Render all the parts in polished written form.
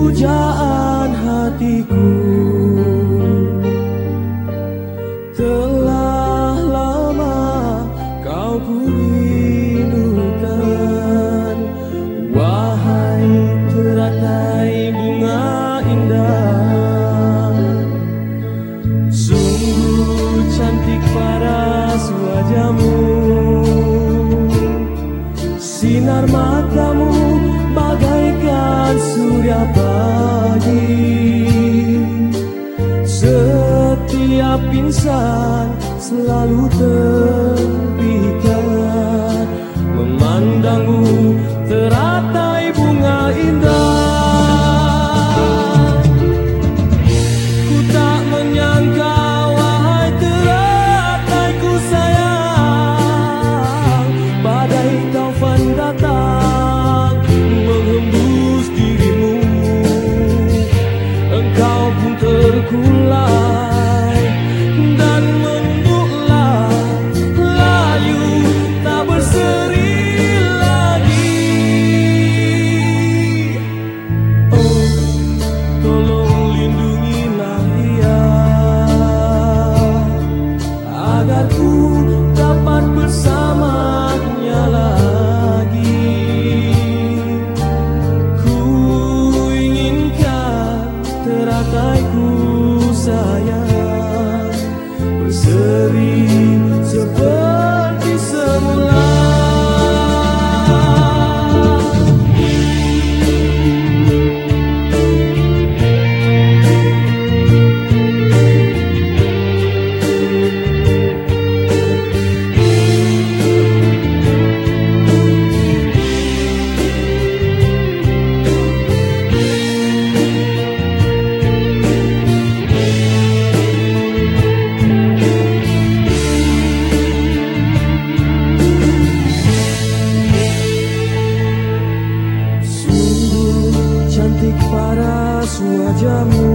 pujaan hatiku. Telah lama kau ku rindukan, wahai teratai bunga indah. Sungguh cantik paras wajahmu, sinar matamu bagaikan surya pagi. Setiap insan selalu terpikat memandangmu teratai bunga indah. Ku tak menyangka wahai terataiku sayang, badai taufan datang menghembus dirimu. Engkau pun terkulai dan menduklah layu tak berseri lagi. Oh, tolong lindungilah ia agar ku dapat bersamanya lagi. Ku inginkan terataiku sayang berseri seperti semula. Cantik paras wajahmu,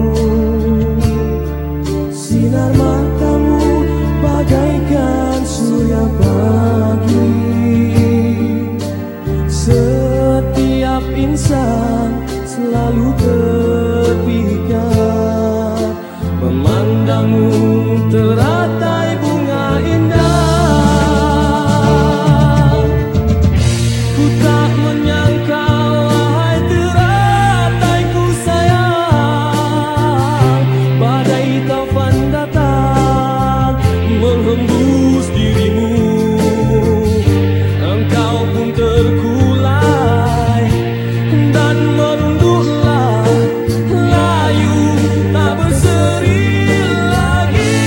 sinar matamu bagaikan surya pagi. Setiap insan selalu terpikat memandangmu teratai bunga indah. Ku tak menyangka menghembus dirimu. Engkau pun terkulai dan merunduklah layu tak berseri lagi.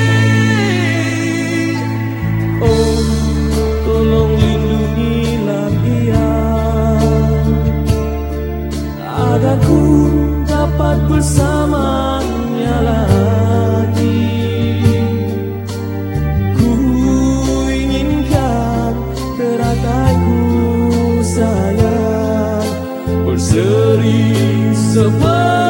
Oh, tolong lindungilah dia agar ku dapat bersamanya lagi. Terataiku sayang berseri seperti